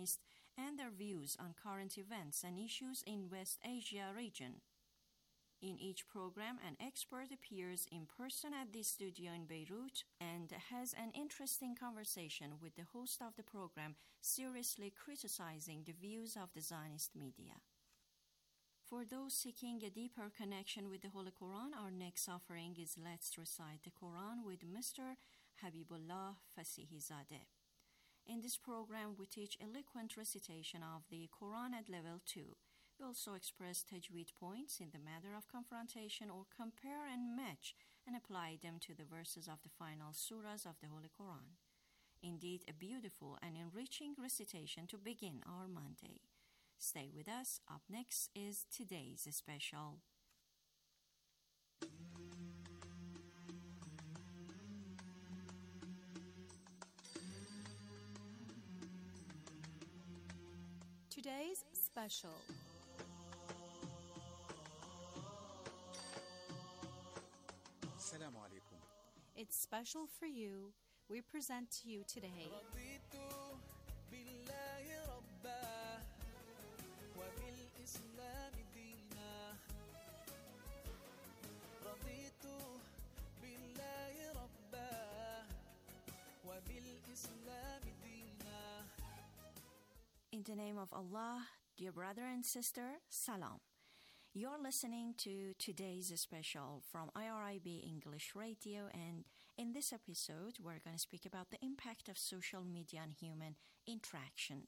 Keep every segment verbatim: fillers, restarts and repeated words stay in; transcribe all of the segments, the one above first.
Zionists and their views on current events and issues in West Asia region. In each program, an expert appears in person at the studio in Beirut and has an interesting conversation with the host of the program, seriously criticizing the views of the Zionist media. For those seeking a deeper connection with the Holy Quran, our next offering is Let's Recite the Quran with Mister Habibullah Fasihizadeh. In this program, we teach eloquent recitation of the Quran at level two. We also express tajweed points in the matter of confrontation or compare and match and apply them to the verses of the final surahs of the Holy Quran. Indeed, a beautiful and enriching recitation to begin our Monday. Stay with us. Up next is today's special. Today's special. Assalamu alaikum. It's special for you. We present to you today In the name of Allah, dear brother and sister, Salam. You're listening to today's special from I R I B English Radio, and in this episode, we're going to speak about the impact of social media on human interactions.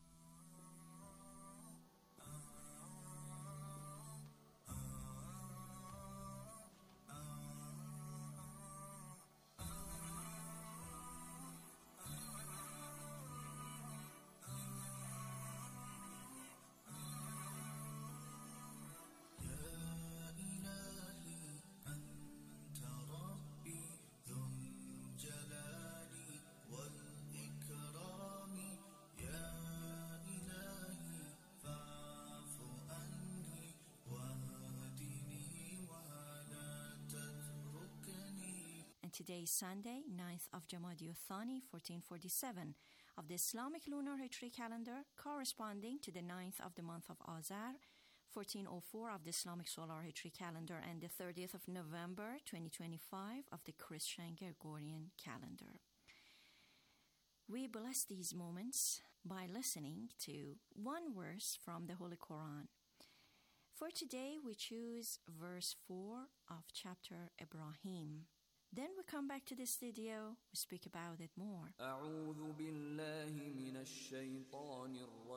Today is Sunday, ninth of Jamadi Thani, fourteen forty-seven, of the Islamic lunar Hijri calendar, corresponding to the ninth of the month of Azar, fourteen oh four of the Islamic solar Hijri calendar, and the thirtieth of November, twenty twenty-five, of the Christian Gregorian calendar. We bless these moments by listening to one verse from the Holy Quran. For today, we choose verse four of chapter Ibrahim. Then we come back to the studio, we speak about it more. أعوذ بالله من الشيطان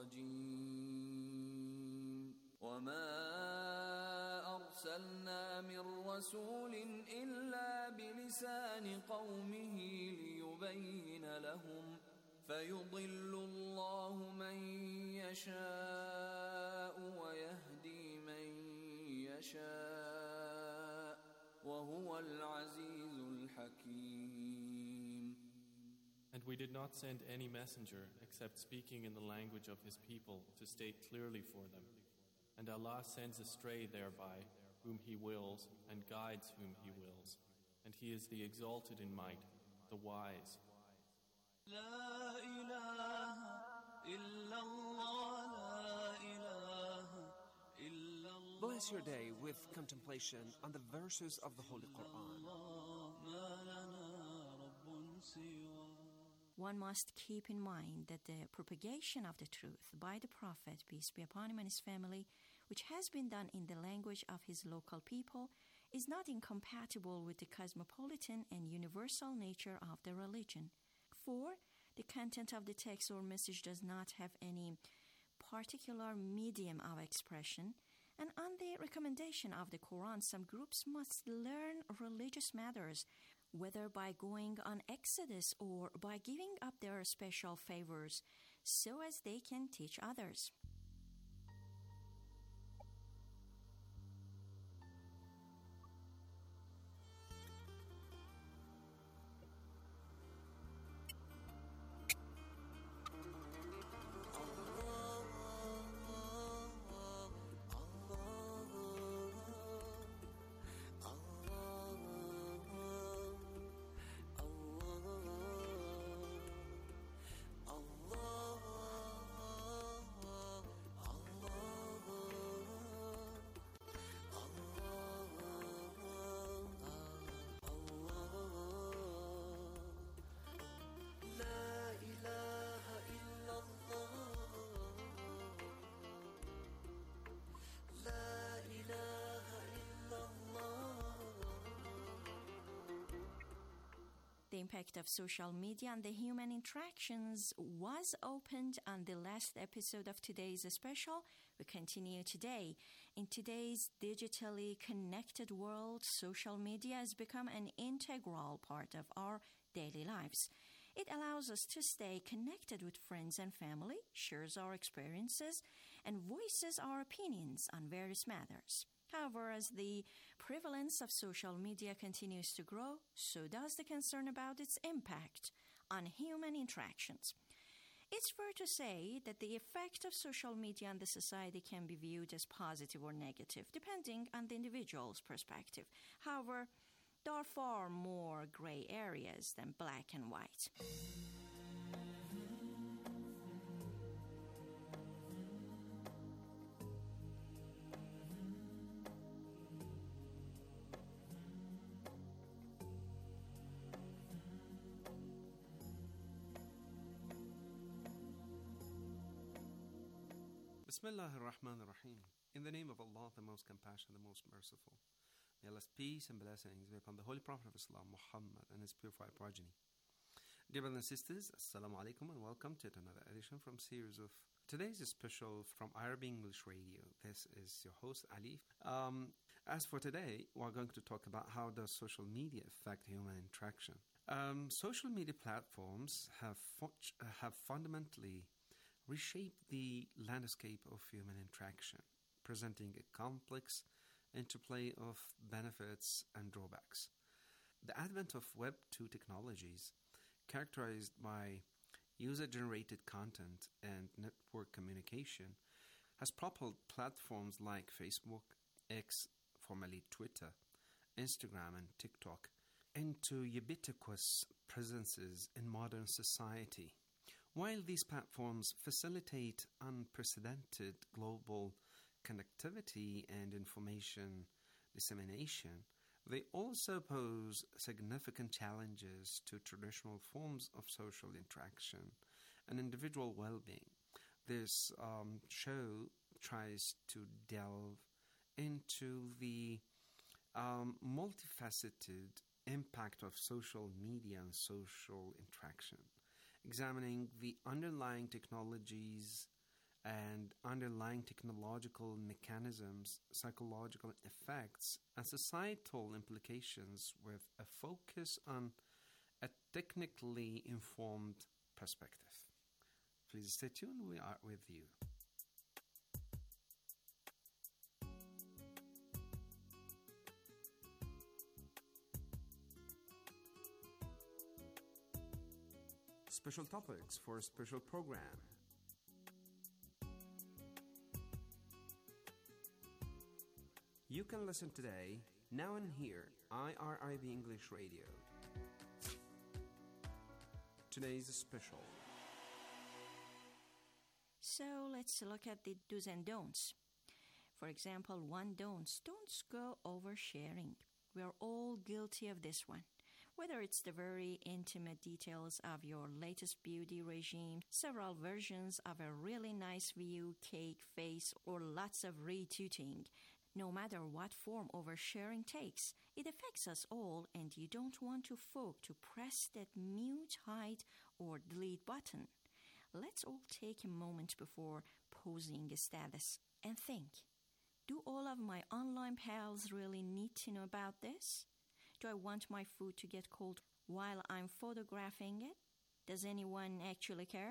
الرجيم وما أرسلنا من رسول إلا بلسان قومه ليبين لهم فيضل الله من يشاء ويهدي من يشاء وهو العزيز الحكيم. And we did not send any messenger except speaking in the language of his people to state clearly for them. And Allah sends astray thereby whom He wills and guides whom He wills. And He is the exalted in might, the wise. لا إله إلا الله لا إله Bless your day with contemplation on the verses of the Holy Quran. One must keep in mind that the propagation of the truth by the Prophet, peace be upon him and his family, which has been done in the language of his local people, is not incompatible with the cosmopolitan and universal nature of the religion. For the content of the text or message does not have any particular medium of expression, and on the recommendation of the Quran, some groups must learn religious matters, whether by going on exodus or by giving up their special favors, so as they can teach others. impact of social media on the human interactions was opened on the last episode of today's special. We continue today. In today's digitally connected world, social media has become an integral part of our daily lives. It allows us to stay connected with friends and family, shares our experiences, and voices our opinions on various matters. However, as the prevalence of social media continues to grow, so does the concern about its impact on human interactions. It's fair to say that the effect of social media on the society can be viewed as positive or negative, depending on the individual's perspective. However, there are far more gray areas than black and white. Bismillah ar-Rahman ar-Rahim. In the name of Allah, the most compassionate, the most merciful. May Allah's peace and blessings be upon the Holy Prophet of Islam, Muhammad, and his purified progeny. Dear brothers and sisters, Assalamu alaikum and welcome to another edition from series of today's special from Arabic English Radio. This is your host, Ali. Um, as for today, we're going to talk about how does social media affect human interaction. Um, social media platforms have, fu- have fundamentally reshaped the landscape of human interaction, presenting a complex interplay of benefits and drawbacks. The advent of Web two technologies, characterized by user-generated content and network communication, has propelled platforms like Facebook, X, formerly Twitter, Instagram, and TikTok into ubiquitous presences in modern society. While these platforms facilitate unprecedented global connectivity and information dissemination, they also pose significant challenges to traditional forms of social interaction and individual well-being. This um, show tries to delve into the um, multifaceted impact of social media and social interaction, examining the underlying technologies and underlying technological mechanisms, psychological effects, and societal implications with a focus on a technically informed perspective. Please stay tuned, we are with you. Special topics for a special program. You can listen today, now and here, I R I B English Radio. Today's special. So let's look at the do's and don'ts. For example, one don't, don't go oversharing. We are all guilty of this one. Whether it's the very intimate details of your latest beauty regime, several versions of a really nice view, cake, face, or lots of retweeting, no matter what form oversharing takes, it affects us all, and you don't want to folk to press that mute, hide, or delete button. Let's all take a moment before posing a status and think, do all of my online pals really need to know about this? Do I want my food to get cold while I'm photographing it? Does anyone actually care?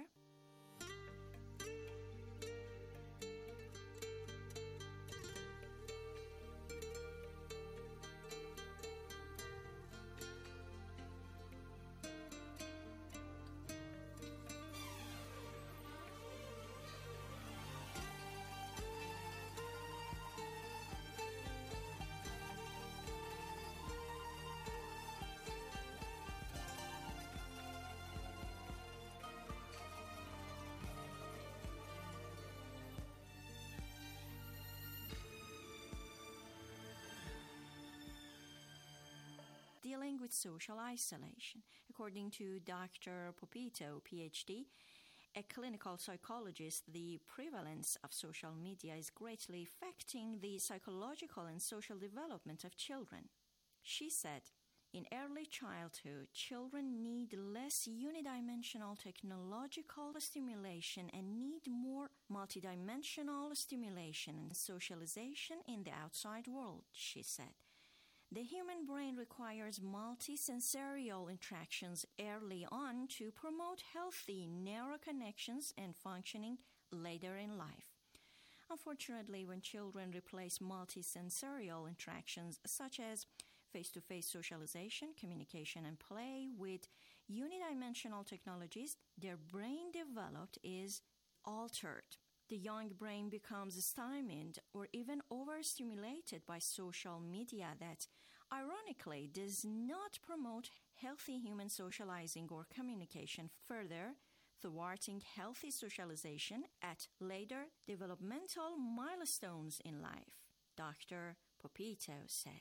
Dealing with social isolation. According to Doctor Popito, P H D, a clinical psychologist, the prevalence of social media is greatly affecting the psychological and social development of children. She said, In early childhood, children need less unidimensional technological stimulation and need more multidimensional stimulation and socialization in the outside world, she said. The human brain requires multisensorial interactions early on to promote healthy neural connections and functioning later in life. Unfortunately, when children replace multisensorial interactions such as face-to-face socialization, communication, and play with unidimensional technologies, their brain developed is altered. The young brain becomes stymied or even overstimulated by social media that, ironically, does not promote healthy human socializing or communication, further thwarting healthy socialization at later developmental milestones in life, Doctor Popito said.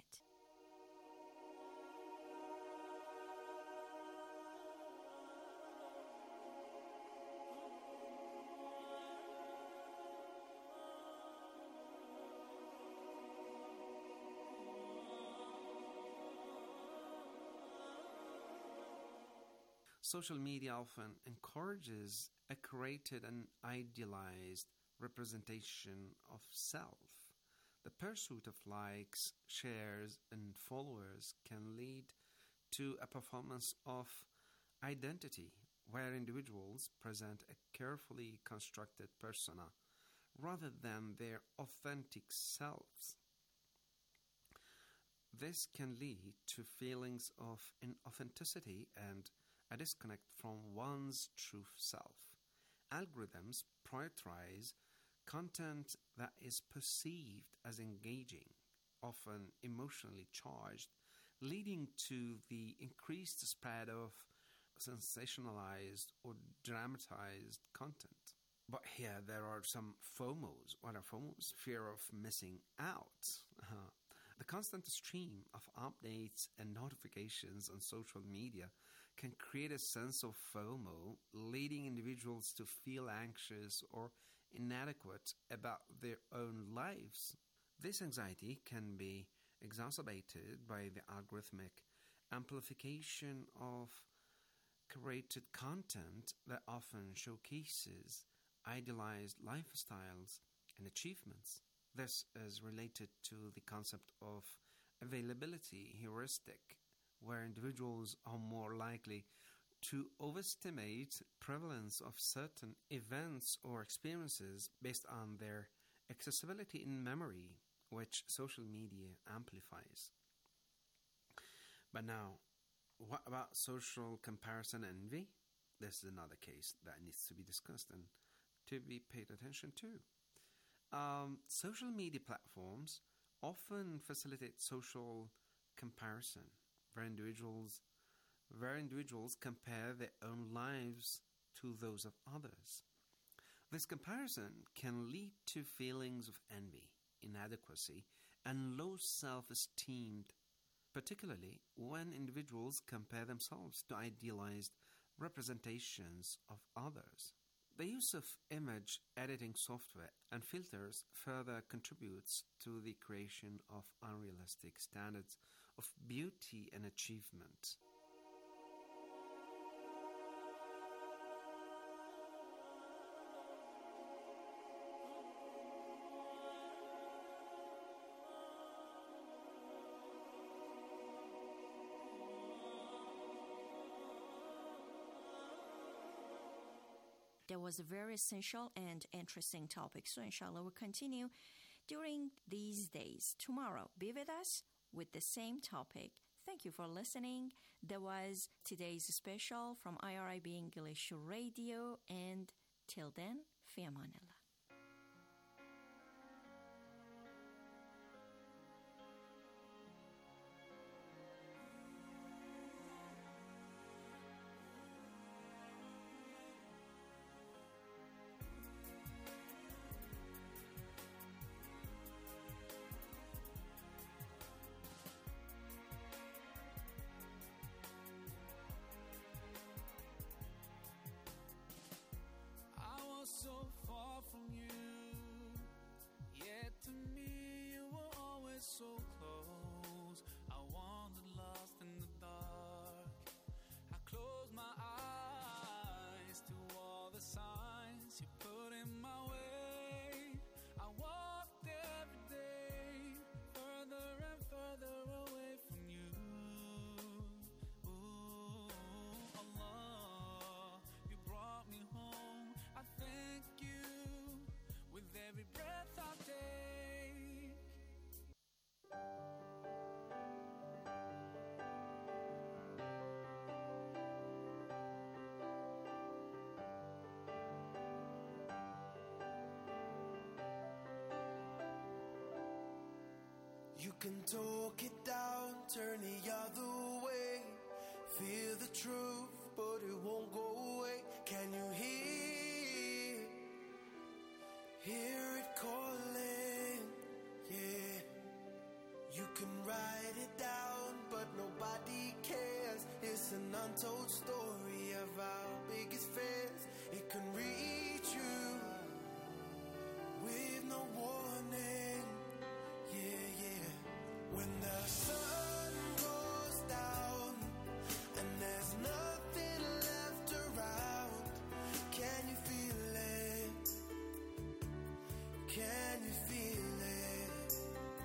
Social media often encourages a curated and idealized representation of self. The pursuit of likes, shares, and followers can lead to a performance of identity, where individuals present a carefully constructed persona rather than their authentic selves. This can lead to feelings of inauthenticity and a disconnect from one's true self. Algorithms prioritize content that is perceived as engaging, often emotionally charged, leading to the increased spread of sensationalized or dramatized content. But here there are some FOMOs. What are FOMOs? Fear of missing out. Uh-huh. The constant stream of updates and notifications on social media can create a sense of FOMO, leading individuals to feel anxious or inadequate about their own lives. This anxiety can be exacerbated by the algorithmic amplification of curated content that often showcases idealized lifestyles and achievements. This is related to the concept of availability heuristic, where individuals are more likely to overestimate prevalence of certain events or experiences based on their accessibility in memory, which social media amplifies. But now, what about social comparison envy? This is another case that needs to be discussed and to be paid attention to. Um, social media platforms often facilitate social comparison, where individuals, where individuals compare their own lives to those of others. This comparison can lead to feelings of envy, inadequacy, and low self-esteem, particularly when individuals compare themselves to idealized representations of others. The use of image editing software and filters further contributes to the creation of unrealistic standards of beauty and achievement. That was a very essential and interesting topic. So inshallah, we'll continue during these days. Tomorrow, be with us with the same topic. Thank you for listening. That was today's special from I R I B English Radio. And till then, fi amanillah. So far from you, yet to me you were always so close. I wandered lost in the dark. You can talk it down, turn the other way. Feel the truth, but it won't go away. Can you hear, hear it calling? Yeah. You can write it down, but nobody cares. It's an untold story of our biggest fears. It can reach you with no warning. Yeah, yeah. When the sun goes down and there's nothing left around, can you feel it? Can you feel it?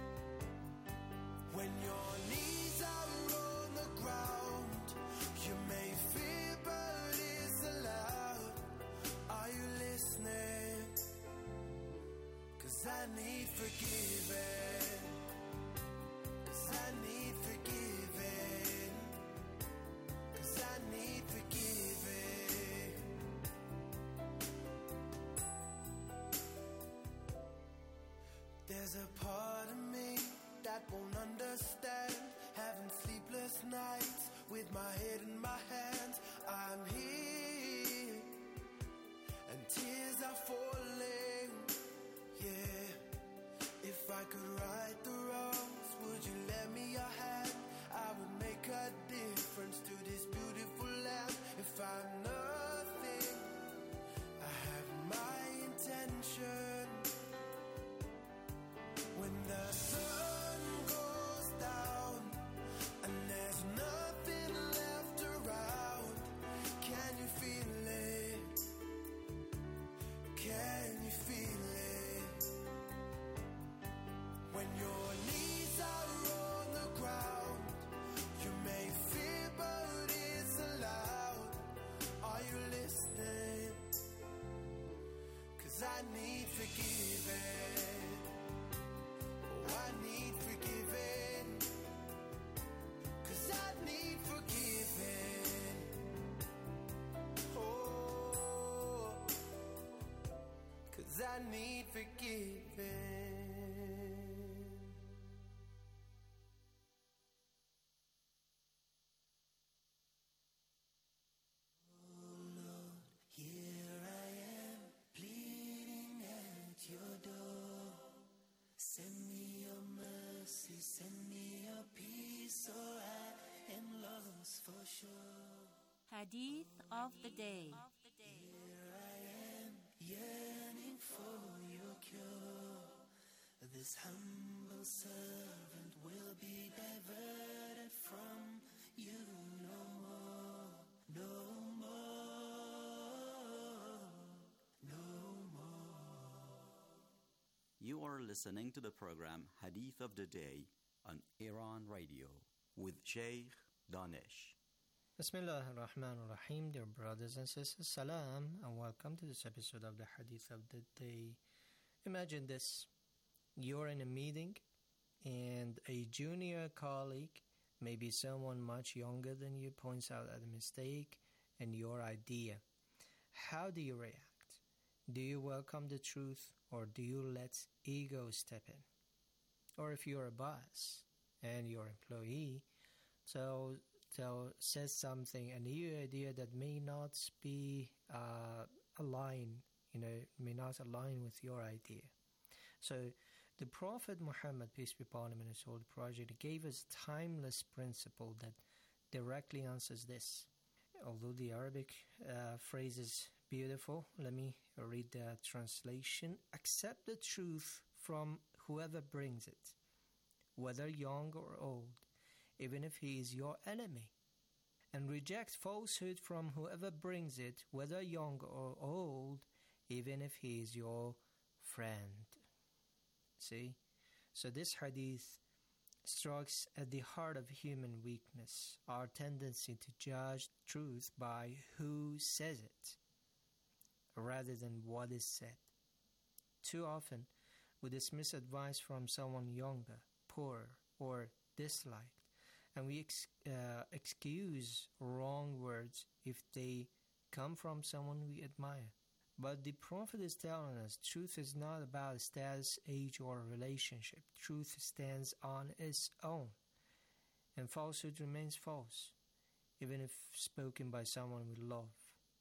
When your knees are on the ground, you may fear, but it's allowed. Are you listening? 'Cause I need forgiving. 'Cause I need forgiving. 'Cause I need forgiving. There's a part of me that won't understand, having sleepless nights with my head in my hands. I'm here and tears are falling. Yeah, if I could right the wrongs, would you lend me your hand? I would make a difference to this beautiful land. If I'm nothing, I have my intention. When the sun goes down and there's nothing left around, can you feel it? Can you feel it? When your knees are on the ground, you may fear, but it's allowed. Are you listening? 'Cause I need forgiving. Oh, I need forgiving. 'Cause I need forgiving. Oh, 'cause I need forgiving. Oh Lord, here I am, pleading at your door. Send me your mercy, send me your peace, or I am lost for sure. Hadith of the Day. Here I am, yearning for your cure. This humble servant will be diverted from you no more, no more, no more. You are listening to the program Hadith of the Day on Iran Radio with Sheikh Danish. Bismillah ar-Rahman ar-Rahim, dear brothers and sisters, salam, and welcome to this episode of the Hadith of the Day. Imagine this: you're in a meeting and a junior colleague, maybe someone much younger than you, points out a mistake in your idea. How do you react? Do you welcome the truth, or do you let ego step in? Or if you're a boss and your employee so, so says something, a new idea that may not be uh, aligned, you know, may not align with your idea. So the Prophet Muhammad, peace be upon him, and his whole project, gave us a timeless principle that directly answers this. Although the Arabic uh, phrase is beautiful, let me read the translation. Accept the truth from whoever brings it, whether young or old, even if he is your enemy. And reject falsehood from whoever brings it, whether young or old, even if he is your friend. See? So this hadith strikes at the heart of human weakness, our tendency to judge truth by who says it, rather than what is said. Too often, we dismiss advice from someone younger, poorer, or disliked, and we ex- uh, excuse wrong words if they come from someone we admire. But the Prophet is telling us truth is not about status, age, or relationship. Truth stands on its own, and falsehood remains false, even if spoken by someone with love.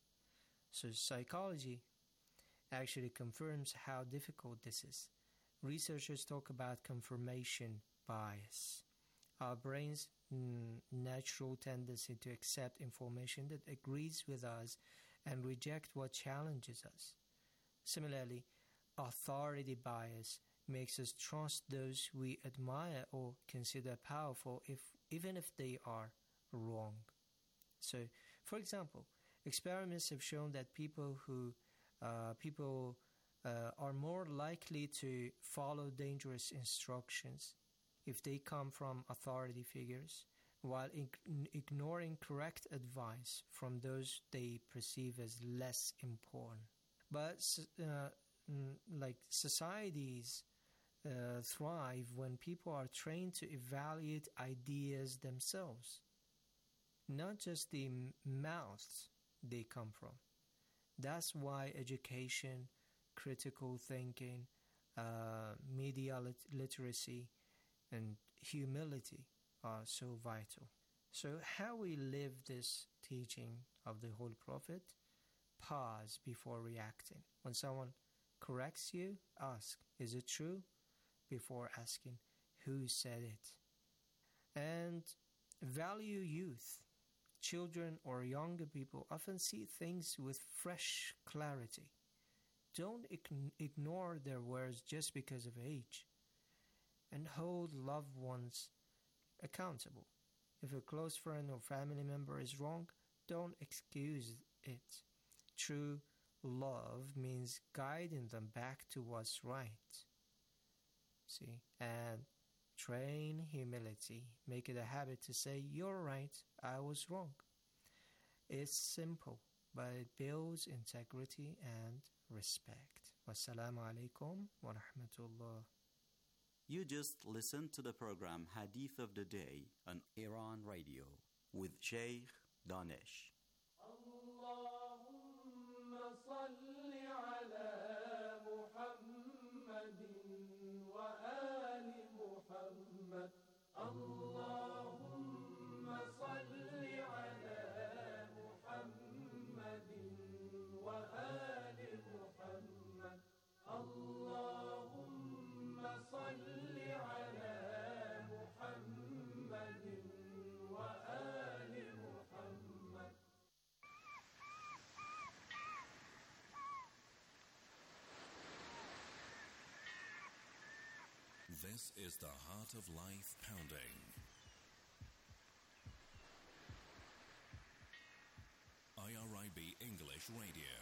So psychology actually confirms how difficult this is. Researchers talk about confirmation bias. Our brain's mm, natural tendency to accept information that agrees with us and reject what challenges us. Similarly, authority bias makes us trust those we admire or consider powerful if, even if they are wrong. So, for example, experiments have shown that people who uh, people uh, are more likely to follow dangerous instructions if they come from authority figures, while ig- ignoring correct advice from those they perceive as less important. But uh, like societies uh, thrive when people are trained to evaluate ideas themselves, not just the m- mouths they come from. That's why education, critical thinking, uh, media lit- literacy, and humility are so vital. So how we live this teaching of the Holy Prophet? Pause before reacting. When someone corrects you, ask, is it true? Before asking, who said it? And value youth. Children or younger people often see things with fresh clarity. Don't ign- ignore their words just because of age. And hold loved ones accountable. If a close friend or family member is wrong, don't excuse it. True love means guiding them back to what's right. See? And train humility. Make it a habit to say, you're right, I was wrong. It's simple, but it builds integrity and respect. Wassalamu alaikum wa rahmatullah. You just listened to the program Hadith of the Day on Iran Radio with Sheikh Danish. Allahumma salli ala Muhammadin wa ali Muhammad. Allahumma salli ala Muhammadin wa ali Muhammad. Allahumma salli This is the Heart of Life Pounding. I R I B English Radio.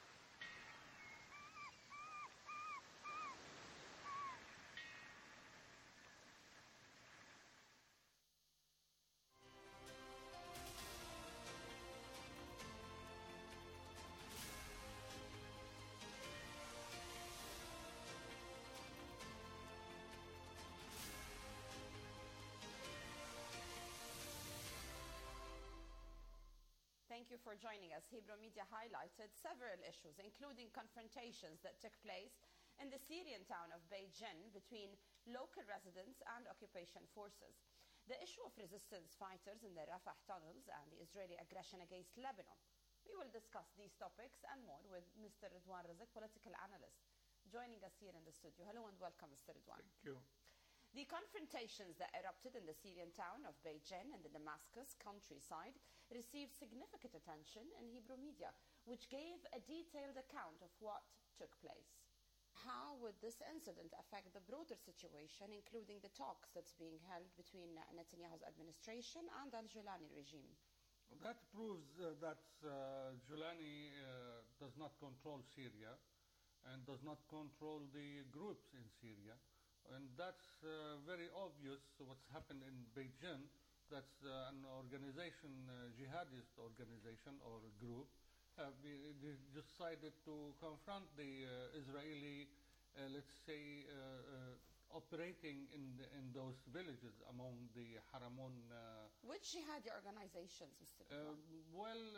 Thank you for joining us. Hebrew Media highlighted several issues, including confrontations that took place in the Syrian town of Beijing between local residents and occupation forces, the issue of resistance fighters in the Rafah tunnels, and the Israeli aggression against Lebanon. We will discuss these topics and more with Mister Ridwan Razik, political analyst, joining us here in the studio. Hello and welcome, Mister Ridwan. Thank you. The confrontations that erupted in the Syrian town of Beijing and the Damascus countryside received significant attention in Hebrew media, which gave a detailed account of what took place. How would this incident affect the broader situation, including the talks that's being held between Netanyahu's administration and al-Julani regime? That proves uh, that uh, Julani uh, does not control Syria and does not control the groups in Syria. And that's uh, very obvious what's happened in Beijing. That's uh, an organization, uh, jihadist organization or group, have uh, decided to confront the uh, Israeli, uh, let's say, uh, uh, operating in the, in those villages among the Haramon. Uh, Which jihadi organizations, Mister Uh, well,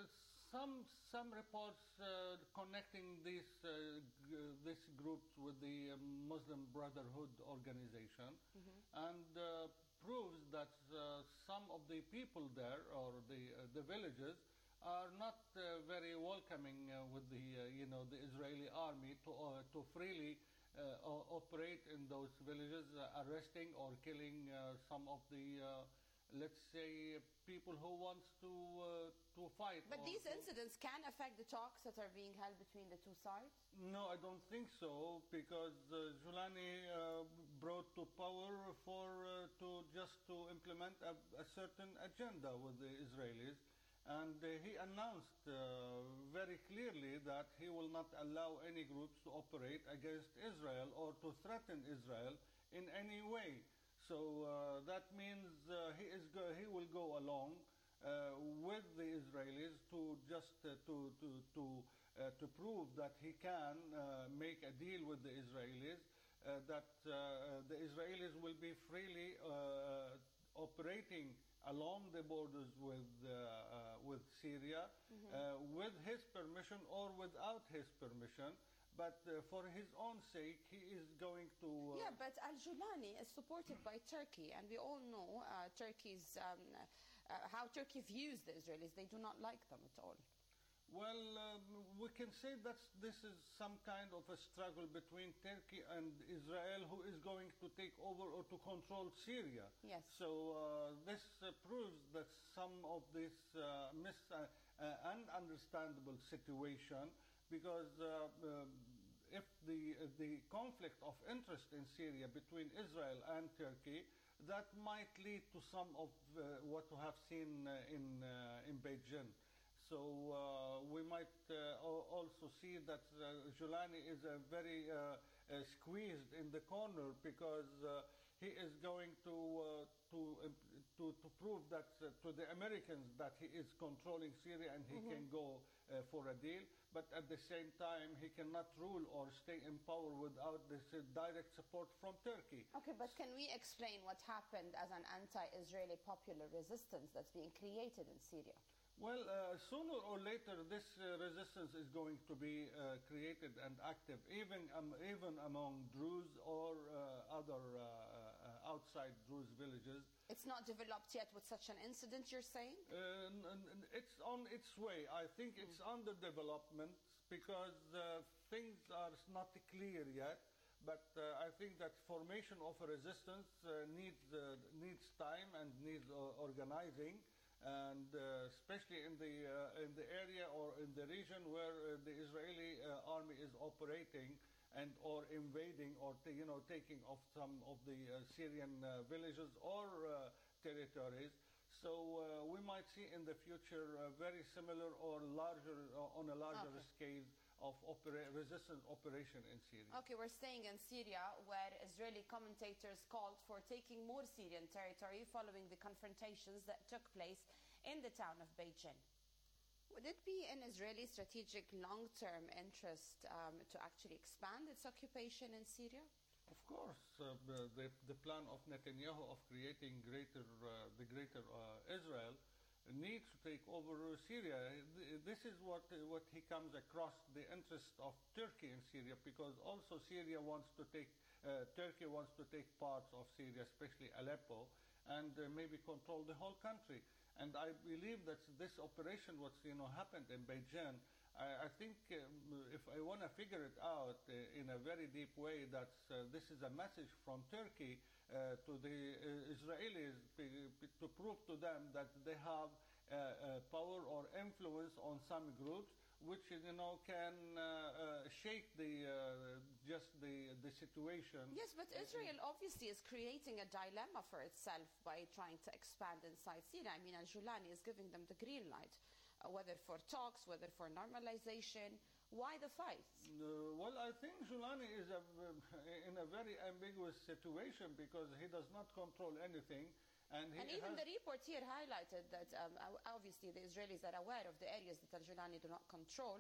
some some reports uh, connecting these uh, g- these groups with the uh, Muslim Brotherhood organization, Mhm. and uh, proves that uh, some of the people there or the uh, the villages are not uh, very welcoming uh, with the uh, you know the Israeli army to uh, to freely uh, o- operate in those villages, uh, arresting or killing uh, some of the uh, let's say people who wants to uh, to fight. But or these to- incidents can affect the talks that are being held between the two sides? No, I don't think so, because uh, Julani uh, brought to power for uh, to just to implement a, a certain agenda with the Israelis, and uh, he announced uh, very clearly that he will not allow any groups to operate against Israel or to threaten Israel in any way. So uh, that means uh, he is go- he will go along uh, with the Israelis to just uh, to to to uh, to prove that he can uh, make a deal with the Israelis, uh, that uh, the Israelis will be freely uh, operating along the borders with uh, uh, with Syria, Mhm. uh, with his permission or without his permission. But uh, for his own sake, he is going to. Uh, Yeah, but Al-Julani is supported by Turkey, and we all know uh, Turkey's um, uh, how Turkey views the Israelis. They do not like them at all. Well, um, we can say that this is some kind of a struggle between Turkey and Israel, who is going to take over or to control Syria. Yes. So uh, this uh, proves that some of this uh, mis uh, uh, ununderstandable situation, because uh, um, if the uh, the conflict of interest in Syria between Israel and Turkey, that might lead to some of uh, what we have seen uh, in uh, in Beijing. So uh, we might uh, al- also see that uh, Julani is uh, very uh, uh, squeezed in the corner, because uh, he is going to uh, to, uh, to to prove that uh, to the Americans that he is controlling Syria and he Mhm. can go uh, for a deal. But at the same time, he cannot rule or stay in power without this uh, direct support from Turkey. Okay, but can we explain what happened as an anti-Israeli popular resistance that's being created in Syria? Well, uh, sooner or later, this uh, resistance is going to be uh, created and active, even um, even among Druze or uh, other uh, uh, outside Druze villages. It's not developed yet with such an incident, you're saying? Uh, n- n- it's on its way. I think it's under development, because uh, things are not clear yet. But uh, I think that formation of a resistance uh, needs uh, needs time and needs uh, organizing. And uh, especially in the uh, in the area or in the region where uh, the Israeli uh, army is operating and or invading or ta- you know taking off some of the uh, Syrian uh, villages or uh, territories. So uh, we might see in the future uh, very similar or larger uh, on a larger Okay. scale of opera- resistance operation in Syria. Okay, we're staying in Syria, where Israeli commentators called for taking more Syrian territory following the confrontations that took place in the town of Beijing. Would it be in Israeli strategic long-term interest um, to actually expand its occupation in Syria? Of course, uh, the, the the plan of Netanyahu of creating greater uh, the greater uh, Israel needs to take over Syria. Th- This is what what he comes across the interest of Turkey in Syria, because also Syria wants to take uh, Turkey wants to take parts of Syria, especially Aleppo, and uh, maybe control the whole country. And I believe that this operation, what's you know happened in Beijing, I, I think um, if I want to figure it out uh, in a very deep way, that uh, this is a message from Turkey uh, to the uh, Israelis p- p- to prove to them that they have uh, uh, power or influence on some groups, which you know can uh, uh, shake the uh, just the the situation. Yes, but Israel obviously is creating a dilemma for itself by trying to expand inside Syria. I mean, Al-Julani is giving them the green light, uh, whether for talks, whether for normalization. Why the fight? Uh, well, I think Julani is a, in a very ambiguous situation, because he does not control anything. And, he And even has the report here highlighted that um, o- obviously the Israelis are aware of the areas that Al-Julani do not control,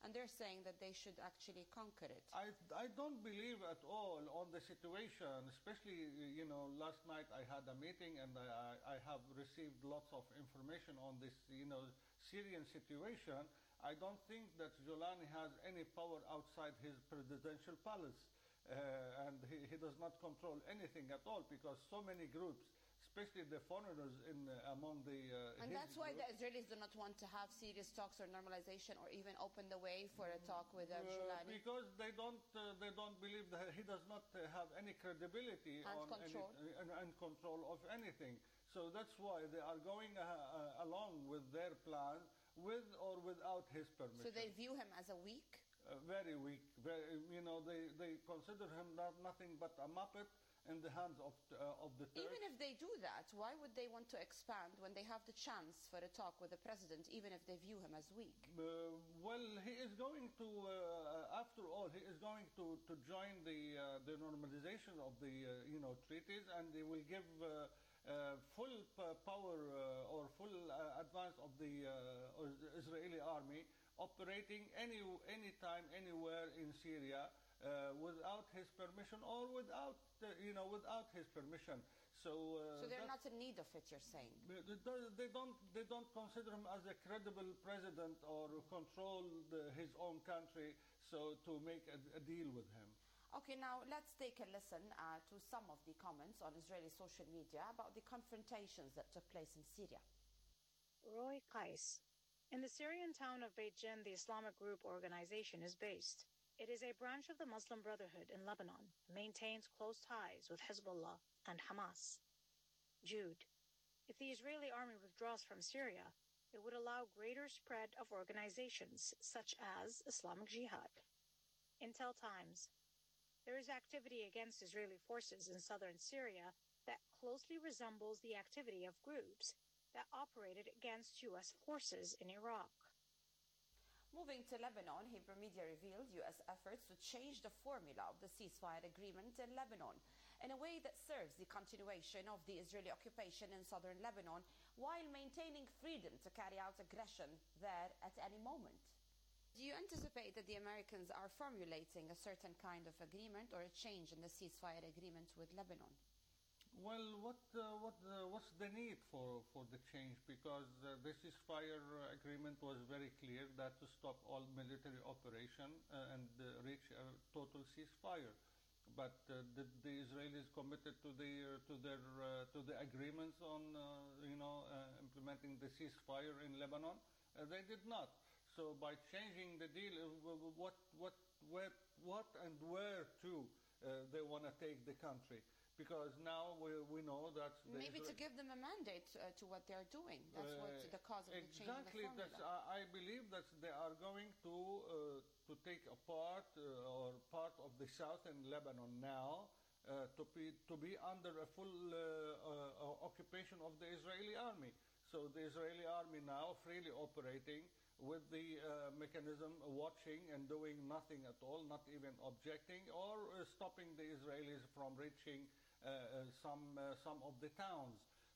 and they're saying that they should actually conquer it. I, I don't believe at all on the situation, especially, you know, last night I had a meeting and I, I have received lots of information on this, you know, Syrian situation. I don't think that Jolani has any power outside his presidential palace. Uh, and he, he does not control anything at all because so many groups, especially the foreigners in uh, among the uh, and that's why the Israelis do not want to have serious talks or normalization or even open the way for a talk with uh, Jolani. Uh, because they don't uh, they don't believe that he does not uh, have any credibility and on control. any, uh, and, and control of anything. So that's why they are going uh, uh, along with their plan, with or without his permission. So they view him as a weak. Uh, very weak. Very, you know, they, they consider him not nothing but a muppet in the hands of uh, of the Turks. Even if they do that, why would they want to expand when they have the chance for a talk with the president, even if they view him as weak? Uh, well, he is going to, uh, after all, he is going to, to join the uh, the normalization of the uh, you know treaties, and they will give uh, uh, full p- power uh, or full uh, advance of the uh, Israeli army operating any anytime, anywhere in Syria uh, without his permission or without uh, you know without his permission. So, uh, so they're not in need of it. You're saying they don't they don't consider him as a credible president or control the, his own country. So to make a, a deal with him. Okay, now let's take a listen uh, to some of the comments on Israeli social media about the confrontations that took place in Syria. Roy Qais. In the Syrian town of Beit Jin, the Islamic group organization is based. It is a branch of the Muslim Brotherhood in Lebanon and maintains close ties with Hezbollah and Hamas. Jude. If the Israeli army withdraws from Syria, it would allow greater spread of organizations such as Islamic Jihad. Intel Times. There is activity against Israeli forces in southern Syria that closely resembles the activity of groups that operated against U S forces in Iraq. Moving to Lebanon, Hebrew media revealed U S efforts to change the formula of the ceasefire agreement in Lebanon in a way that serves the continuation of the Israeli occupation in southern Lebanon while maintaining freedom to carry out aggression there at any moment. Do you anticipate that the Americans are formulating a certain kind of agreement or a change in the ceasefire agreement with Lebanon? Well, what uh, what uh, what's the need for, for the change? Because uh, the ceasefire agreement was very clear that to stop all military operation uh, and uh, reach a total ceasefire. But uh, the, the Israelis committed to the uh, to their uh, to the agreements on uh, you know uh, implementing the ceasefire in Lebanon. Uh, they did not. So by changing the deal, uh, what what where what and where to uh, they want to take the country. Because now we, we know that... Maybe to give them a mandate uh, to what they're doing. That's uh, what the cause of exactly, the change in the formula. That's, uh, I believe that they are going to uh, to take a part uh, or part of the southern Lebanon now uh, to be to be under a full uh, uh, occupation of the Israeli army. So the Israeli army now freely operating with the uh, mechanism watching and doing nothing at all, not even objecting or uh, stopping the Israelis from reaching Uh, uh, some uh, some of the towns.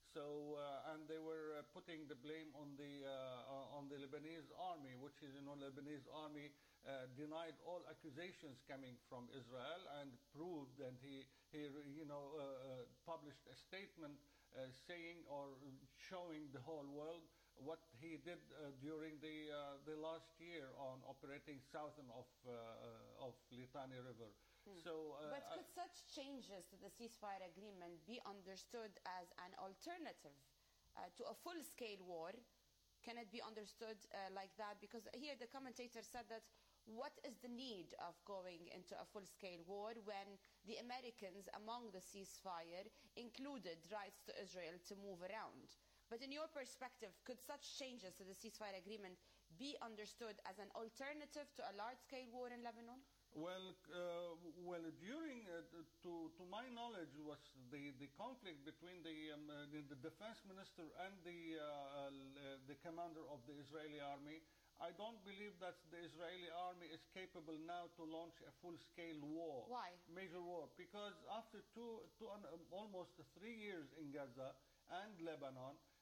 So uh, and they were uh, putting the blame on the uh, on the Lebanese army, which is you know Lebanese army uh, denied all accusations coming from Israel and proved, and he he you know uh, uh, published a statement uh, saying or showing the whole world what he did uh, during the uh, the last year on operating southern of uh, of Litani River. Hmm. So, uh, but could such changes to the ceasefire agreement be understood as an alternative uh, to a full-scale war? Can it be understood uh, like that? Because here the commentator said that what is the need of going into a full-scale war when the Americans among the ceasefire included rights to Israel to move around? But in your perspective, could such changes to the ceasefire agreement be understood as an alternative to a large-scale war in Lebanon? Well, uh, well, during, uh, to to my knowledge, was the, the conflict between the um, uh, the, the defense minister and the uh, uh, the commander of the Israeli army. I don't believe that the Israeli army is capable now to launch a full-scale war. Why? Major war, because after two, two um, almost three years in Gaza and Lebanon,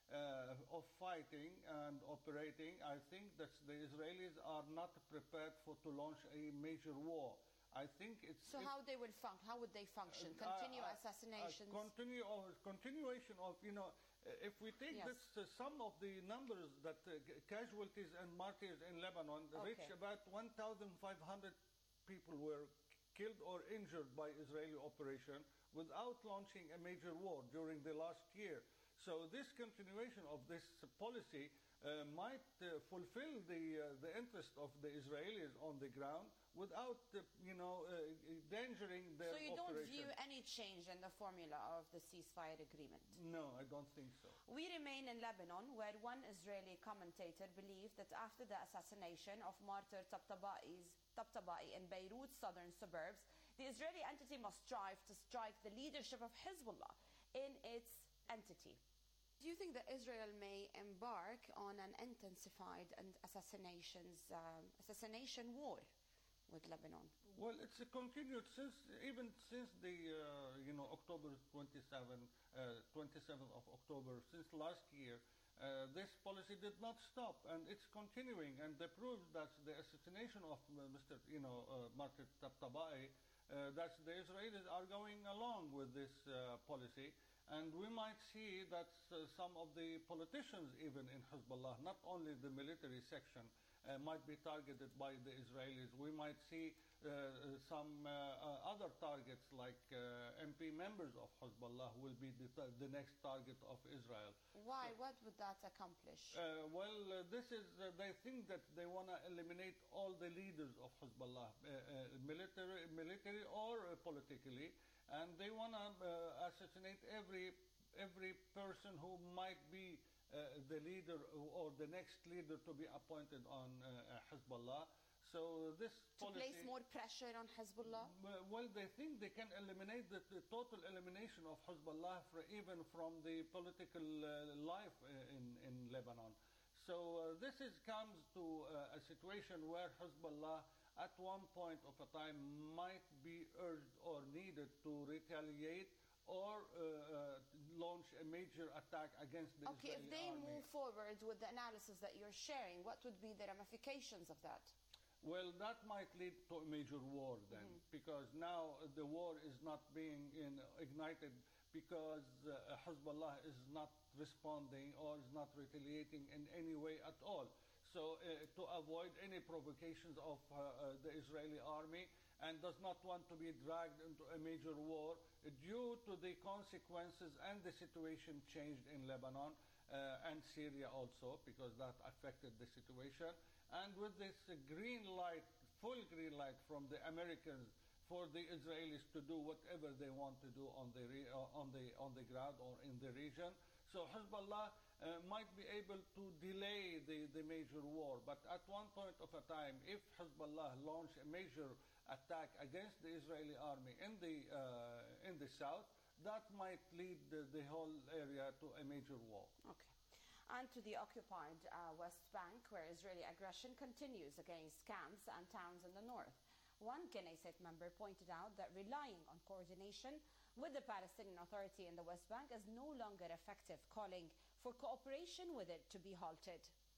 uh, of fighting and operating, I think that the Israelis are not prepared for to launch a major war. I think it's... So it, how they will function? How would they function? uh, Continue uh, assassinations? Uh, continue, or continuation of, you know, uh, if we take Yes. this, uh, some of the numbers that uh, casualties and martyrs in Lebanon Okay. reach about one thousand five hundred people were killed or injured by Israeli operation without launching a major war during the last year. So this continuation of this policy uh, might uh, fulfill the uh, the interest of the Israelis on the ground without, uh, you know, uh, endangering their So you don't operation. view any change in the formula of the ceasefire agreement? No, I don't think so. We remain in Lebanon, where one Israeli commentator believed that after the assassination of martyr Tabtabai's Tabtabai in Beirut's southern suburbs, the Israeli entity must strive to strike the leadership of Hezbollah in its entity. Do you think that Israel may embark on an intensified and assassinations, um, assassination war with Lebanon? Well, it's a continued since even since the uh, you know October twenty-seventh, uh, twenty-seventh of October, since last year. Uh, this policy did not stop, and it's continuing. And the proof that the assassination of uh, Mister you know uh, Martyr Tabtabai, uh, that the Israelis are going along with this uh, policy. And we might see that uh, some of the politicians, even in Hezbollah, not only the military section, uh, might be targeted by the Israelis. We might see uh, uh, some uh, uh, other targets, like uh, M P members of Hezbollah, will be the, the next target of Israel. Why? What would that accomplish? Uh, well, uh, this is, uh, they think that they want to eliminate all the leaders of Hezbollah, uh, uh, military, military or uh, politically. And they want to uh, assassinate every every person who might be uh, the leader or the next leader to be appointed on uh, Hezbollah. So this to policy, place more pressure on Hezbollah? Well, they think they can eliminate the, the total elimination of Hezbollah for, even from the political uh, life uh, in, in Lebanon. So uh, this is, comes to uh, a situation where Hezbollah at one point of a time might be urged or needed to retaliate or uh, uh, launch a major attack against the Okay, Israeli if they army. move forward with the analysis that you're sharing, what would be the ramifications of that? Well, that might lead to a major war then, Mm-hmm. because now the war is not being in, ignited because uh, Hezbollah is not responding or is not retaliating in any way at all. So uh, to avoid any provocations of uh, uh, the Israeli army, and does not want to be dragged into a major war uh, due to the consequences and the situation changed in Lebanon uh, and Syria also, because that affected the situation. And with this uh, green light, full green light from the Americans for the Israelis to do whatever they want to do on the re- uh, on the on the ground or in the region. So Hezbollah uh, might be able to delay the, the major war, but at one point of a time, if Hezbollah launch a major attack against the Israeli army in the uh, in the south, that might lead the, the whole area to a major war. Okay. And to the occupied uh, West Bank, where Israeli aggression continues against camps and towns in the north. One Knesset member pointed out that relying on coordination with the Palestinian Authority in the West Bank is no longer effective, calling for cooperation with it to be halted.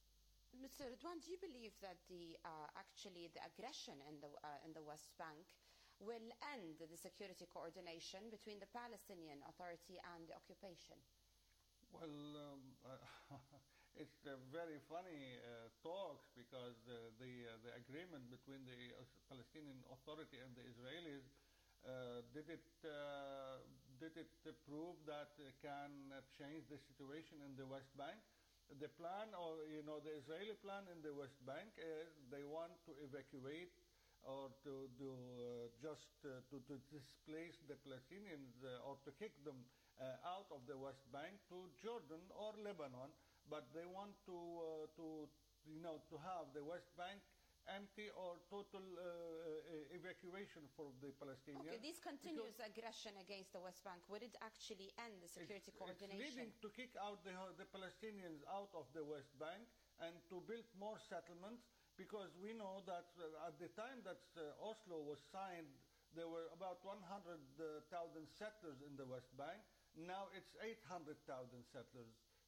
Mister Ridwan, do you believe that the uh, actually the aggression in the uh, in the West Bank will end the security coordination between the Palestinian Authority and the occupation? Well, um, uh, it's uh, very funny uh, talks, because uh, the uh, the agreement between the uh, Palestinian Authority and the Israelis uh, did it uh, did it uh, prove that it can uh, change the situation in the West Bank? The plan, or you know, the Israeli plan in the West Bank is they want to evacuate or to do uh, just uh, to, to displace the Palestinians uh, or to kick them uh, out of the West Bank to Jordan or Lebanon, but they want to uh, to you know to have the West Bank empty or total uh, uh, evacuation for the Palestinians. Okay, this continuous aggression against the West Bank, would it actually end the security it's, coordination? It's leading to kick out the, the Palestinians out of the West Bank and to build more settlements, because we know that uh, at the time that uh, Oslo was signed, there were about one hundred thousand settlers in the West Bank. Now it's eight hundred thousand settlers.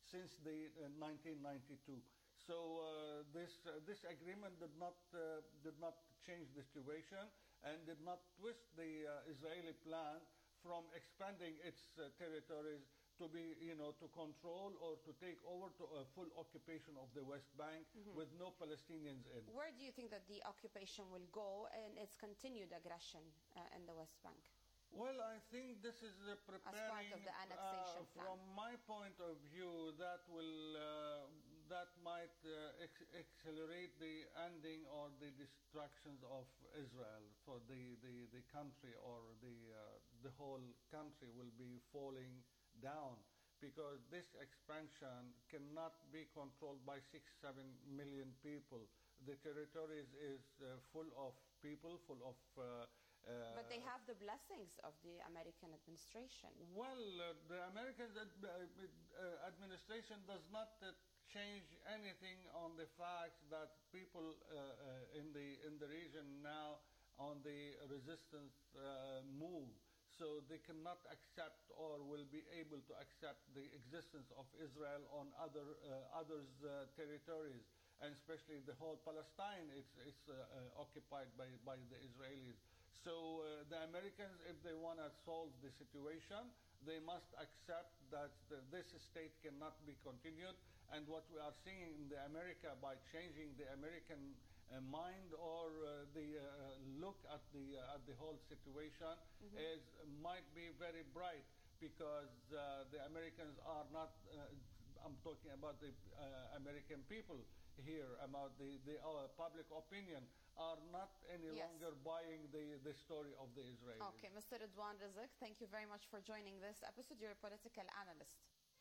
since the uh, nineteen ninety-two. So uh, this uh, this agreement did not uh, did not change the situation and did not twist the uh, Israeli plan from expanding its uh, territories to be, you know, to control or to take over to a full occupation of the West Bank Mhm. with no Palestinians in. Where do you think that the occupation will go and its continued aggression uh, in the West Bank? Well, I think this is uh, preparing, of the annexation uh, plan. from my point of view, that will uh, that might uh, ex- accelerate the ending or the destructions of Israel. For the, the, the country or the uh, the whole country will be falling down, because this expansion cannot be controlled by six, seven million people. The territory is, is uh, full of people, full of. Uh, uh, But they have the blessings of the American administration. Well, uh, the American ad- uh, uh, administration does not uh, change anything on the fact that people uh, uh, in the in the region now on the resistance uh, move. So they cannot accept or will be able to accept the existence of Israel on other uh, others' uh, territories, and especially the whole Palestine. It's it's uh, uh, occupied by by the Israelis. So uh, the Americans, if they want to solve the situation, they must accept that the, this state cannot be continued. And what we are seeing in the America, by changing the American uh, mind or uh, the uh, look at the uh, at the whole situation, Mhm. is might be very bright, because uh, the Americans are not. Uh, I'm talking about the uh, American people here, about the the uh, public opinion, are not any Yes. longer buying the the story of the Israelis. Okay, Mister Ridwan Rizk, thank you very much for joining this episode. You're a political analyst.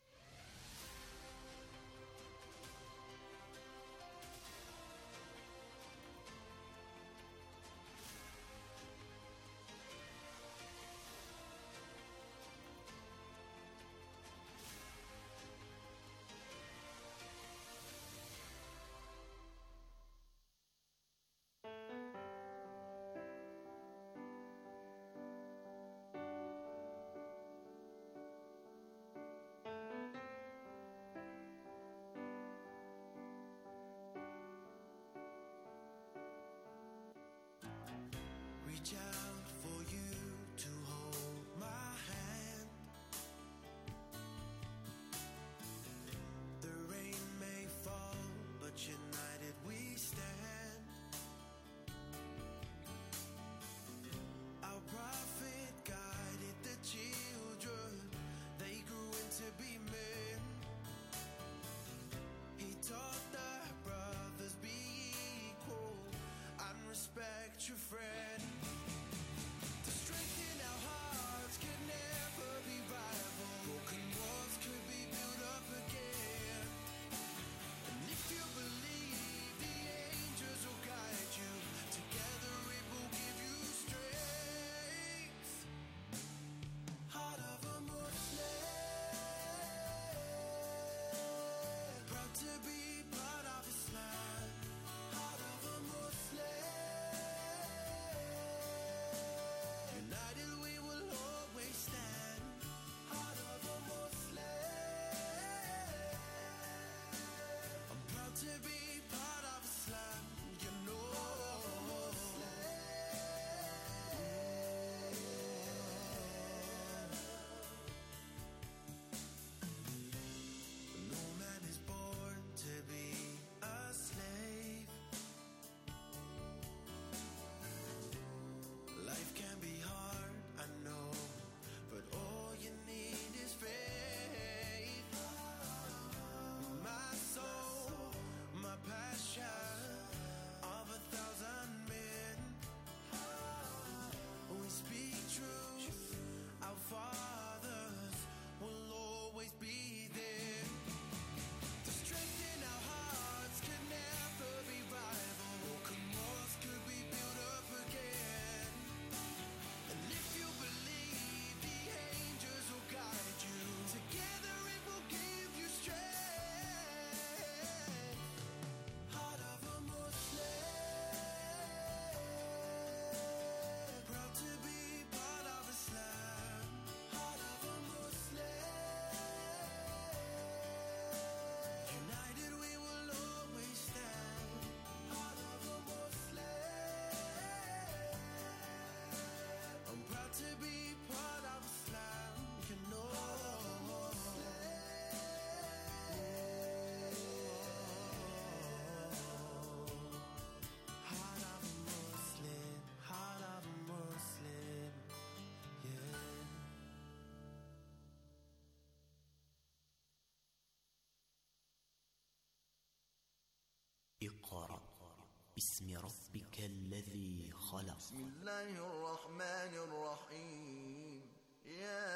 Reach out for you to hold my hand. The rain may fall, but united we stand. Our prophet guided the children, they grew into be men. He taught the brothers be equal and respect your friend. To strengthen our hearts could never be rival. Broken walls could be built up again. And if you believe, the angels will guide you. Together it will give you strength. Heart of a Muslim, proud to be part of Islam. Heart of a Muslim, باسم ربك الذي خلق. بسم الله الرحمن الرحيم. يا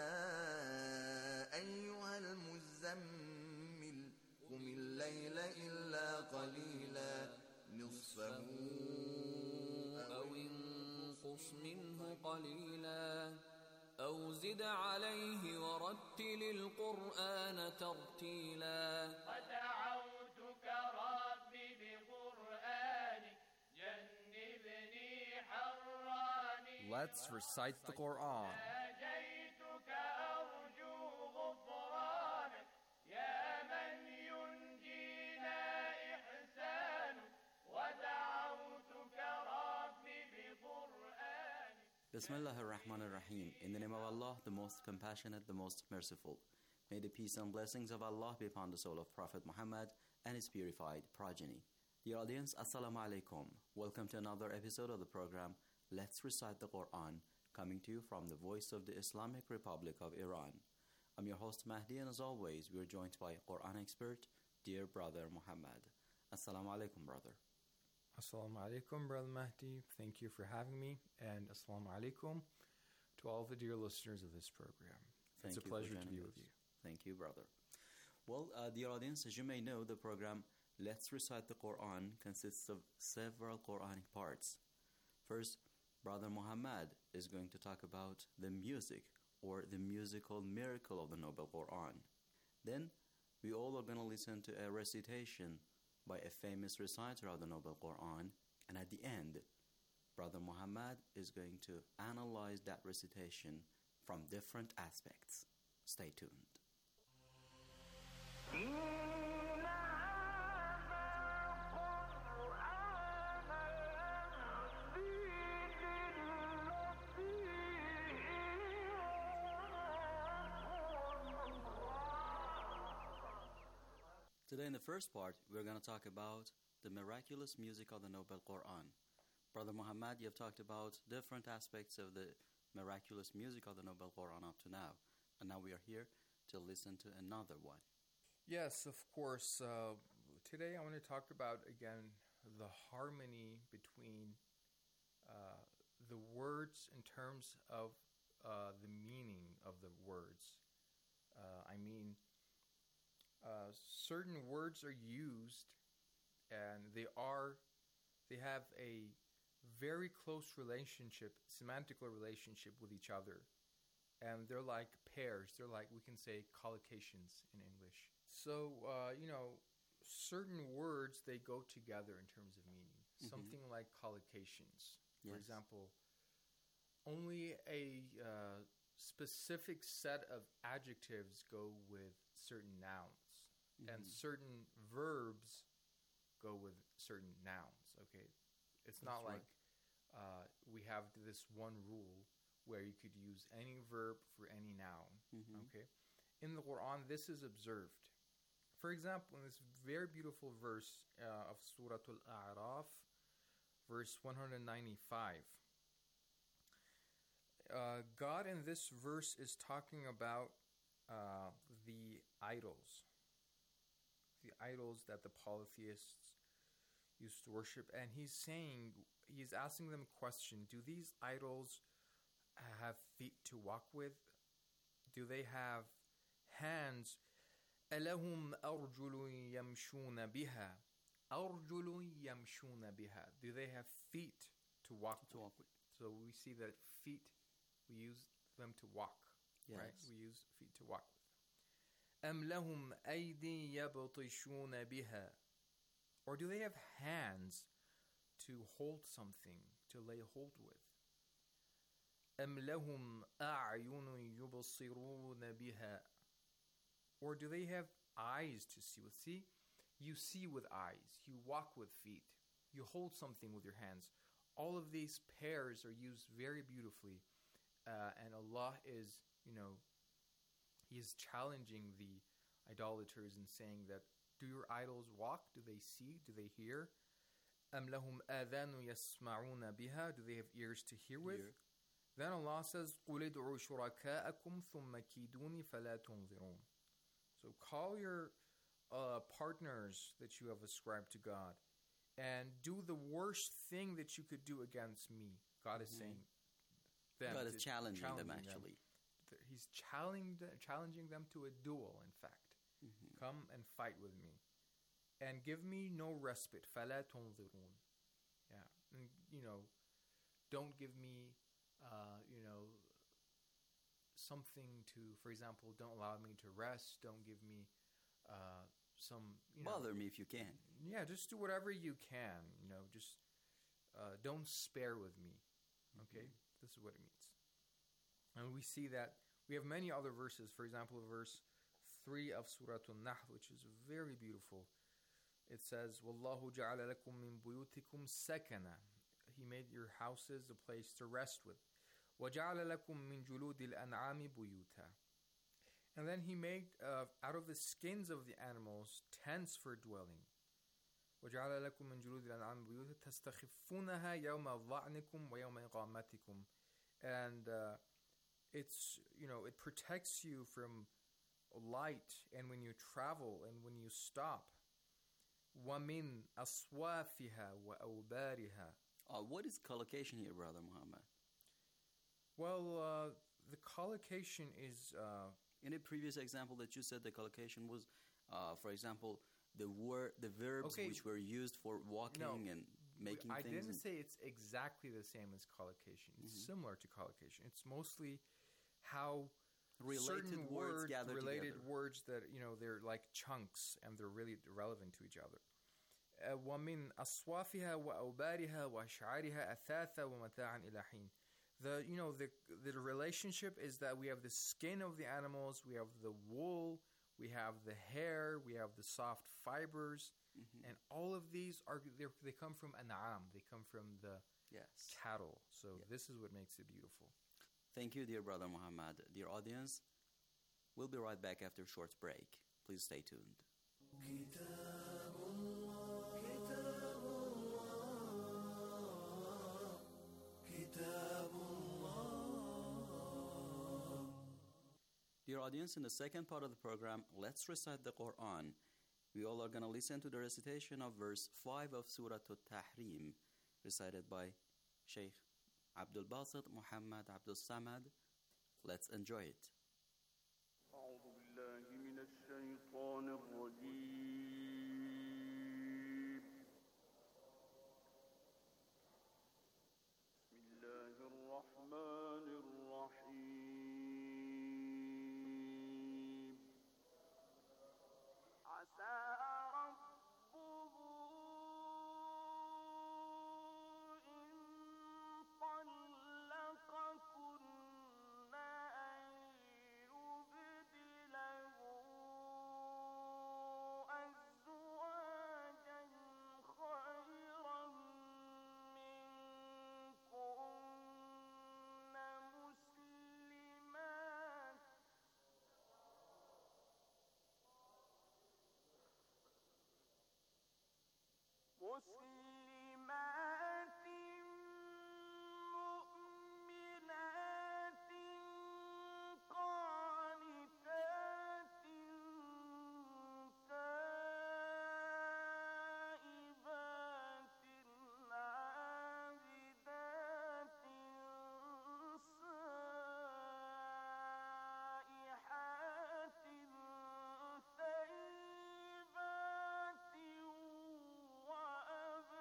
أيها المزمل قم الليل إلا قليلا نصفه أو انقص منه قليلا أو زد عليه ورتل القرآن ترتيلا. ودعوتك ربي بقرآنك جنبني حراني. Let's recite the Quran. ناجيتك أرجو غفرانك يا من ينجينا إحسانك. ودعوتك ربي بقرآنك. Bismillah ar-Rahman ar-Rahim. In the name of Allah, the most compassionate, the most merciful. May the peace and blessings of Allah be upon the soul of Prophet Muhammad and his purified progeny. Dear audience, Assalamu alaikum. Welcome to another episode of the program Let's Recite the Quran, coming to you from the voice of the Islamic Republic of Iran. I'm your host Mahdi, and as always, we are joined by Quran expert, dear brother Muhammad. Assalamu alaikum, brother. Assalamu alaikum, Brother Mahdi. Thank you for having me, and assalamu alaikum to all the dear listeners of this program. Thank it's a you pleasure for to be joining with us. you. Thank you, brother. Well, uh, dear audience, as you may know, the program Let's Recite the Quran consists of several Quranic parts. First, Brother Muhammad is going to talk about the music or the musical miracle of the Noble Quran. Then, we all are going to listen to a recitation by a famous reciter of the Noble Quran, and at the end, Brother Muhammad is going to analyze that recitation from different aspects. Stay tuned. Today in the first part, we're going to talk about the miraculous music of the Noble Quran. Brother Muhammad, you have talked about different aspects of the miraculous music of the Noble Quran up to now. And now we are here to listen to another one. Yes, of course. Uh, today I want to talk about, again, the harmony between uh, the words in terms of uh, the meaning of the words. Uh, I mean, uh, certain words are used and they are, they have a very close relationship, semantical relationship with each other. And they're like pairs. They're like, we can say, collocations in English. So, uh, you know, certain words, they go together in terms of meaning. Mm-hmm. Something like collocations. Yes. For example, only a uh, specific set of adjectives go with certain nouns. Mm-hmm. And certain verbs go with certain nouns, okay? It's not That's like right. uh, we have this one rule where you could use any verb for any noun, mm-hmm. okay? In the Quran, this is observed. For example, in this very beautiful verse uh, of Surah Al-A'raf, verse one ninety-five, uh, God in this verse is talking about uh, the idols, the idols that the polytheists used to worship, and he's saying, he's asking them a question, do these idols have feet to walk with? Do they have hands? أَلَهُمْ أَرْجُلٌ يَمْشُونَ بِهَا أَرْجُلٌ يَمْشُونَ بِهَا. Do they have feet to walk to walk with? So we see that feet, we use them to walk, yes. Right? We use feet to walk with. أَمْ لَهُمْ أَيْدٍ يَبْطِشُونَ بِهَا. Or do they have hands to hold something, to lay hold with? أَمْ لَهُمْ أَعْيُنٌ يُبْصِرُونَ بِهَا. Or do they have eyes to see with? See, you see with eyes, you walk with feet, you hold something with your hands. All of these pairs are used very beautifully, uh, and Allah is, you know, He is challenging the idolaters and saying that, do your idols walk? Do they see? Do they hear? أَمْ لَهُمْ آذَانُ يَسْمَعُونَ بِهَا. Do they have ears to hear with? Hear. Then Allah says, قُلِ ادْعُوا شُرَكَاءَكُمْ ثُمَّ كِيدُونِ فَلَا تُنظِرُونَ. So call your uh, partners that you have ascribed to God, and do the worst thing that you could do against me. God is Mhm. saying them. God is to- challenging them, actually. Th- He's challenging, challenging them to a duel, in fact. Mhm. Come and fight with me. And give me no respite. فَلَا تُنظِرُونَ. Yeah. And, you know, don't give me, uh, you know, something to, for example, don't allow me to rest. Don't give me uh, some, you know. Bother me if you can. Yeah, just do whatever you can. You know, just uh, don't spare with me. Okay? This is what it means. And we see that we have many other verses. For example, verse three of Surah An-Nahl, which is very beautiful. It says, وَاللَّهُ جَعَلَ لَكُم مِّن بُيُوتِكُمْ سَكَنًا. He made your houses a place to rest with. وَجَعَلَ لَكُم مِّن جُلُودِ الْأَنْعَامِ بُيُوتًا. And then he made uh, out of the skins of the animals tents for dwelling. وَجَعَلَ لَكُم مِّن جُلُودِ الْأَنْعَامِ بُيُوتًا تَسْتَخِفُّونَهَا يَوْمَ ظَعْنِكُمْ وَيَوْمَ إِقَامَتِكُمْ. And uh, it's, you know, it protects you from light and when you travel and when you stop. وَمِنْ أَصْوَافِهَا وَأَوْبَارِهَا. Uh, what is collocation here, Brother Muhammad? Well, uh, the collocation is... Uh, In a previous example that you said, the collocation was, uh, for example, the word, the verbs Okay. which were used for walking No, and making I things. didn't and- say it's exactly the same as collocation. It's Mhm. similar to collocation. It's mostly how Related certain words words, gathered related together. words that, you know, they're like chunks and they're really relevant to each other. Uh, وَمِنْ أَصْوَافِهَا وَأَوْبَارِهَا وَأَشْعَارِهَا أَثَاثًا وَمَتَاعًا إِلَى حِينٍ. The, you know, the the relationship is that we have the skin of the animals, we have the wool, we have the hair, we have the soft fibers, Mhm. and all of these are they're- they come from an'am, they come from the Yes. cattle. So this is what makes it beautiful. Thank you, dear Brother Muhammad. Dear audience, we'll be right back after a short break. Please stay tuned. Dear audience, in the second part of the program, let's recite the Quran. We all are going to listen to the recitation of verse five of Surah At-Tahrim, recited by Sheikh Abdul Basit Muhammad Abdul Samad. Let's enjoy it. أعوذ بالله من الشيطان الرجيم بسم الله الرحمن الرحيم عسى ربه إن طلقكن أن يبدله أزواجا خيرا منكن مسلمات مسلمات مؤمنات قانتات تائبات عابدات سائحات ثيبات وأبكارا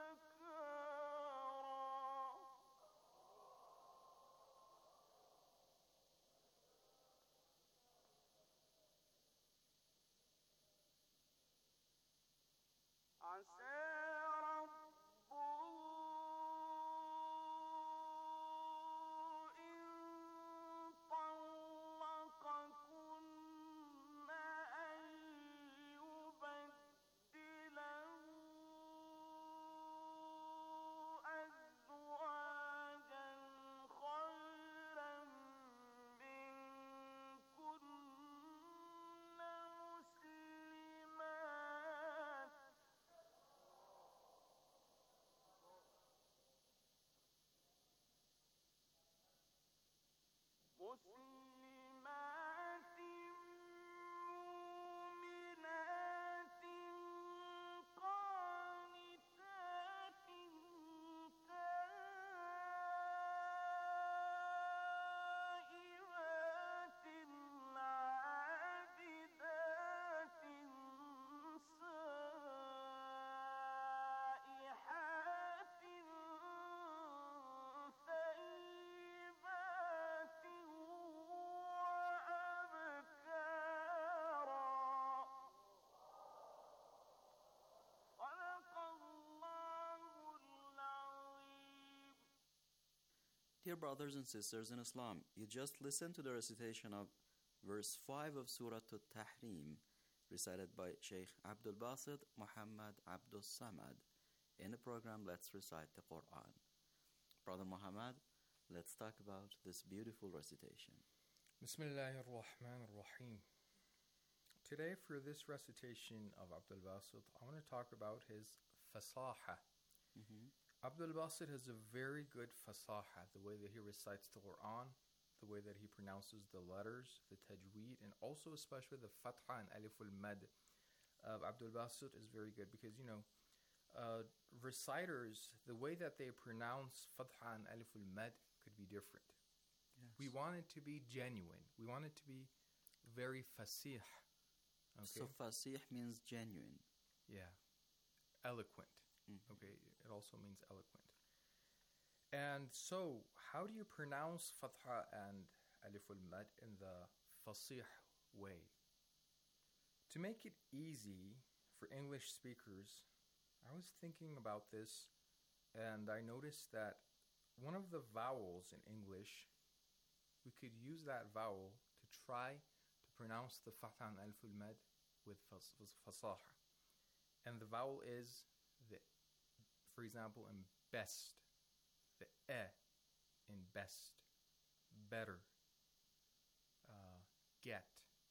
Dear brothers and sisters in Islam, you just listened to the recitation of verse five of Surah At-Tahrim, recited by Sheikh Abdul Basit Muhammad Abdul Samad in the program Let's Recite the Quran. Brother Muhammad, let's talk about this beautiful recitation. Bismillahir Rahmanir Rahim. Today, for this recitation of Abdul Basit, I want to talk about his fasaha. Mm-hmm. Abdul Basit has a very good fasaha, the way that he recites the Quran, the way that he pronounces the letters, the tajweed, and also especially the fatha and alif al-mad of Abdul Basit is very good because, you know, uh, reciters, the way that they pronounce fatha and alif al-mad could be different. Yes. We want it to be genuine. We want it to be very fasih. Okay? So fasih means genuine. Yeah. Eloquent. Mm. Okay, it also means eloquent. And so, how do you pronounce fatha and alif al-mad in the fasih way? To make it easy for English speakers, I was thinking about this and I noticed that one of the vowels in English, we could use that vowel to try to pronounce the fatha and alif al-mad with fas- fasaha. And the vowel is the, for example, in best, the e in best, better, uh, get,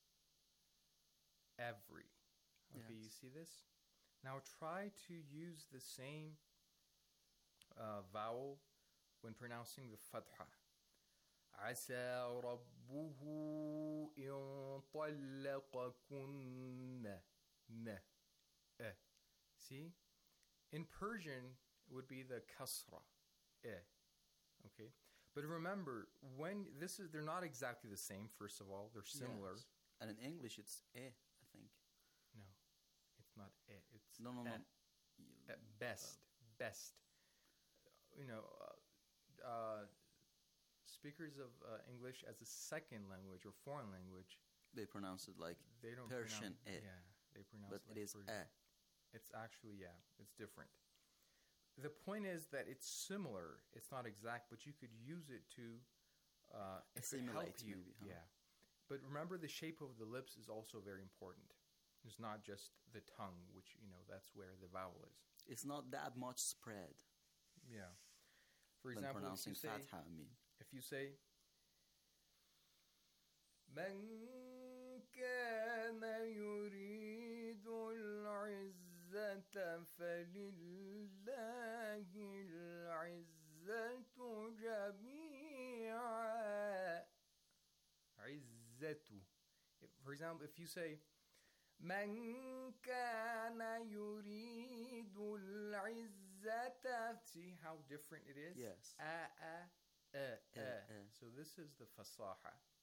every. Okay, Yes. you see this? Now try to use the same uh, vowel when pronouncing the fatha. عسى ربه إن طلقكن ن eh. See? In Persian, it would be the kasra, eh. Okay? But remember, when this is, they're not exactly the same, first of all. They're similar. Yes. And in English, it's eh, I think. No, it's not eh. It's No, no, no. eh. Eh, best, best. You know, uh, uh, speakers of uh, English as a second language or foreign language, They pronounce it like they don't Persian pronounce, eh. Yeah, they pronounce But it like it is Persian. eh. It's actually, yeah, it's different. The point is that it's similar. It's not exact, but you could use it to uh, it could help Assimilate you. maybe, huh? Yeah. But remember, the shape of the lips is also very important. It's not just the tongue, which, you know, that's where the vowel is. It's not that much spread. Yeah. For When example, if pronouncing you say, fatha, I mean. if you say, من كان يريد العزة فلله العزة جميعا. عزة. If- For example, if you say, من كان يريد العزة, see how different it is? Yes. A, a, eh, Eh, eh. eh. So this is the fasaha.